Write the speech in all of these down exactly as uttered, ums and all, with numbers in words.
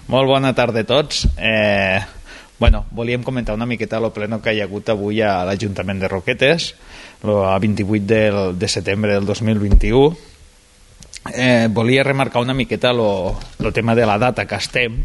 Molt bona tarda a tots. Eh, bueno, volíem comentar una miqueta el pleno que hi ha hagut avui a l'Ajuntament de Roquetes, el vint-i-vuit de setembre del dos mil vint-i-u. Eh, volia remarcar una miqueta el tema de la data que estem,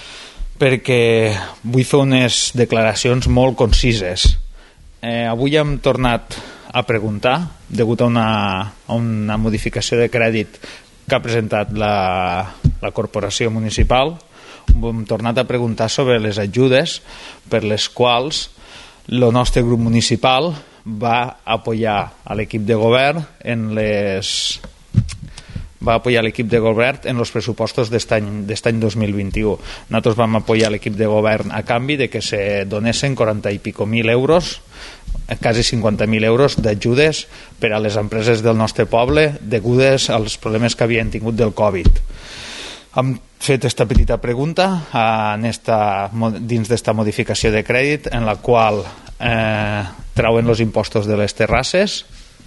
perquè vull fer unes declaracions molt concises. Eh, avui hem tornat a preguntar, degut a una, a una modificació de crèdit que ha presentat la, la corporació municipal. Hem tornat a preguntar sobre les ajudes per les quals el nostre grup municipal va apoyar a l'equip de govern en les va apoyar l'equip de govern en els pressupostos d'aquest any, any dos mil vint-i-u. Nosaltres vam apoyar l'equip de govern a canvi de que se donessin quaranta i pico mil euros, quasi cinquanta mil euros d'ajudes per a les empreses del nostre poble degudes als problemes que havien tingut del Covid. Hem fet aquesta petita pregunta en esta, dins d'esta modificació de crèdit en la qual eh, trauen els impostos de les terrasses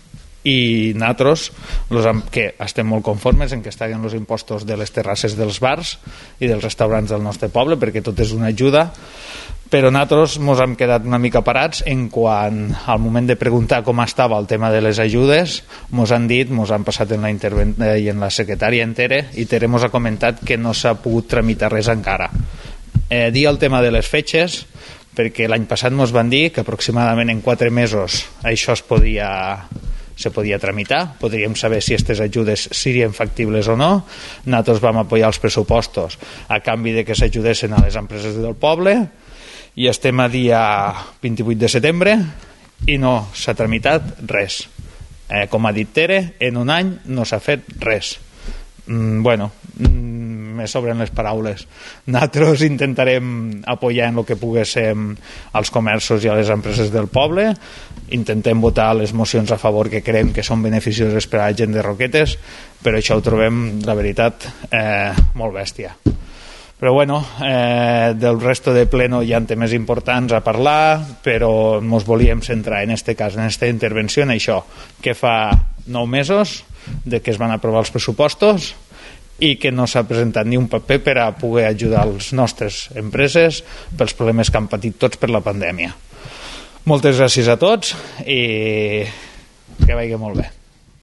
i nosaltres los, que estem molt conformes en que estiguin els impostos de les terrasses dels bars i dels restaurants del nostre poble, perquè tot és una ajuda, però nosaltres ens hem quedat una mica parats en quan al moment de preguntar com estava el tema de les ajudes ens han dit, ens han passat en la interven- i en la secretària en Tere, i Tere ens ha comentat que no s'ha pogut tramitar res encara. Eh, dir el tema de les fetges, perquè l'any passat ens van dir que aproximadament en quatre mesos això es podia se podia tramitar, podríem saber si aquestes ajudes serien factibles o no. Nosaltres vam apoyar els pressupostos a canvi de que s'ajudessin a les empreses del poble i estem a dia vint-i-vuit de setembre i no s'ha tramitat res. Eh, com ha dit Tere, en un any no s'ha fet res. Mm, bueno, mm, me sobren les paraules. Nosaltres intentarem apoyar en el que poguéssim als comerços i a les empreses del poble, intentem votar les mocions a favor que creiem que són beneficioses per a la gent de Roquetes, però això ho trobem, la veritat, eh, molt bèstia. Però bueno, eh, del resto de pleno hi ha temes importants a parlar, però ens volíem centrar en este cas, en aquesta intervenció, en això, que fa nou mesos de que es van aprovar els pressupostos i que no s'ha presentat ni un paper per a poder ajudar les nostres empreses pels problemes que han patit tots per la pandèmia. Moltes gràcies a tots i que vagi molt bé.